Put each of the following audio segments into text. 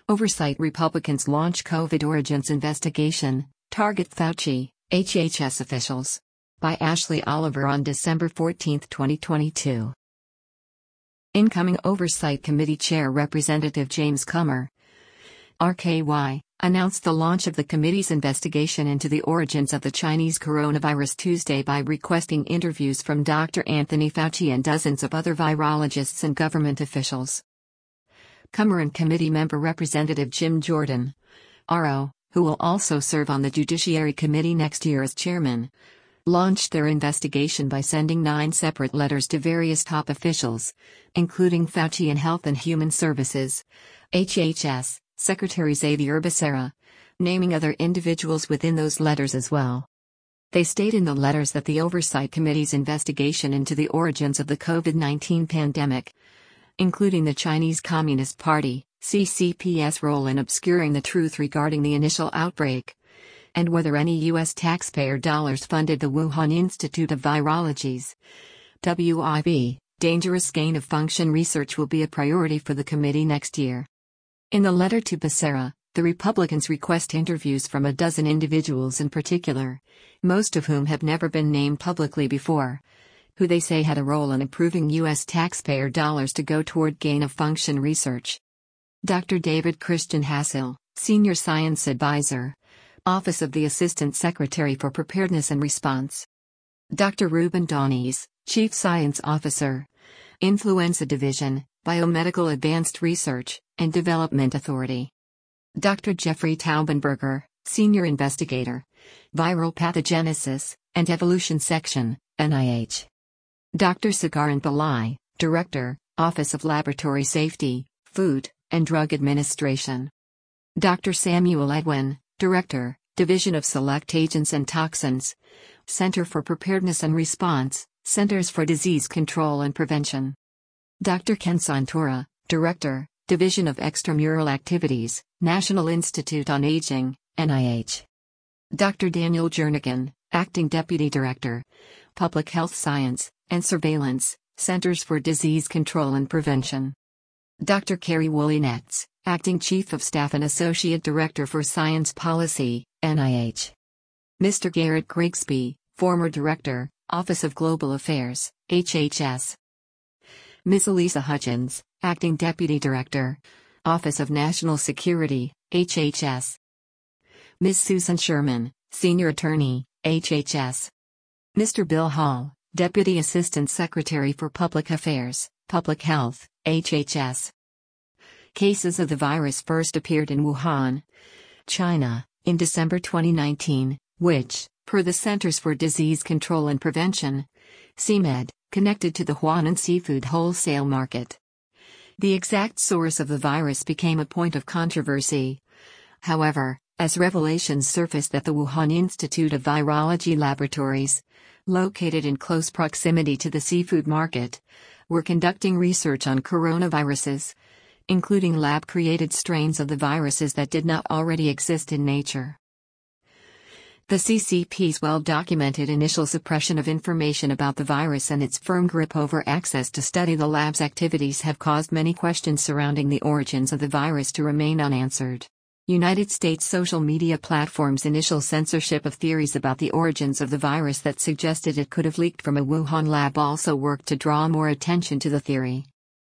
Oversight Republicans launch COVID origins investigation, target Fauci, HHS officials. By Ashley Oliver on December 14, 2022. Incoming Oversight Committee Chair Representative James Comer, RKY, announced the launch of the committee's investigation into the origins of the Chinese coronavirus Tuesday by requesting interviews from Dr. Anthony Fauci and dozens of other virologists and government officials. Comer and committee member Representative Jim Jordan, RO, who will also serve on the Judiciary Committee next year as chairman, launched their investigation by sending 9 separate letters to various top officials, including Fauci and Health and Human Services, HHS, Secretary Xavier Becerra, naming other individuals within those letters as well. They state in the letters that the Oversight Committee's investigation into the origins of the COVID-19 pandemic, including the Chinese Communist Party, CCP's role in obscuring the truth regarding the initial outbreak, and whether any U.S. taxpayer dollars funded the Wuhan Institute of Virology's WIV, dangerous gain-of-function research will be a priority for the committee next year. In the letter to Becerra, the Republicans request interviews from a dozen individuals in particular, most of whom have never been named publicly before, who they say had a role in approving U.S. taxpayer dollars to go toward gain-of-function research. Dr. David Christian Hassel, Senior Science Advisor, Office of the Assistant Secretary for Preparedness and Response. Dr. Ruben Donies, Chief Science Officer, Influenza Division, Biomedical Advanced Research and Development Authority. Dr. Jeffrey Taubenberger, Senior Investigator, Viral Pathogenesis and Evolution Section, NIH. Dr. Sagaran Pillai, Director, Office of Laboratory Safety, Food and Drug Administration. Dr. Samuel Edwin, Director, Division of Select Agents and Toxins, Center for Preparedness and Response, Centers for Disease Control and Prevention. Dr. Ken Santora, Director, Division of Extramural Activities, National Institute on Aging, NIH. Dr. Daniel Jernigan, Acting Deputy Director, Public Health Science and Surveillance, Centers for Disease Control and Prevention. Dr. Carrie Woolley-Netz, Acting Chief of Staff and Associate Director for Science Policy, NIH. Mr. Garrett Grigsby, Former Director, Office of Global Affairs, HHS. Ms. Elisa Hutchins, Acting Deputy Director, Office of National Security, HHS. Ms. Susan Sherman, Senior Attorney, HHS. Mr. Bill Hall, Deputy Assistant Secretary for Public Affairs, Public Health, HHS. Cases of the virus first appeared in Wuhan, China, in December 2019, which, per the Centers for Disease Control and Prevention, CMED, connected to the Huanan seafood wholesale market. The exact source of the virus became a point of controversy. However, as revelations surfaced that the Wuhan Institute of Virology laboratories, located in close proximity to the seafood market, were conducting research on coronaviruses, including lab-created strains of the viruses that did not already exist in nature. The CCP's well-documented initial suppression of information about the virus and its firm grip over access to study the lab's activities have caused many questions surrounding the origins of the virus to remain unanswered. United States social media platforms' initial censorship of theories about the origins of the virus that suggested it could have leaked from a Wuhan lab also worked to draw more attention to the theory.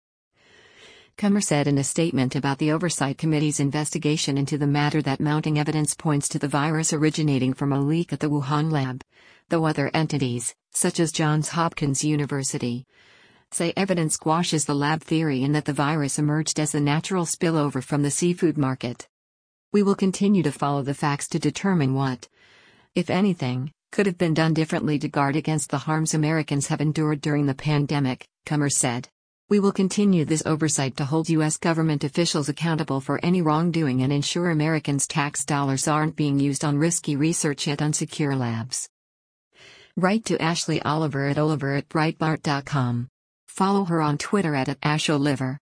Comer said in a statement about the Oversight Committee's investigation into the matter that mounting evidence points to the virus originating from a leak at the Wuhan lab, though other entities, such as Johns Hopkins University, say evidence squashes the lab theory and that the virus emerged as a natural spillover from the seafood market. We will continue to follow the facts to determine what, if anything, could have been done differently to guard against the harms Americans have endured during the pandemic, Comer said. We will continue this oversight to hold U.S. government officials accountable for any wrongdoing and ensure Americans' tax dollars aren't being used on risky research at unsecure labs. Write to Ashley Oliver at Breitbart.com. Follow her on Twitter at @AshOliver.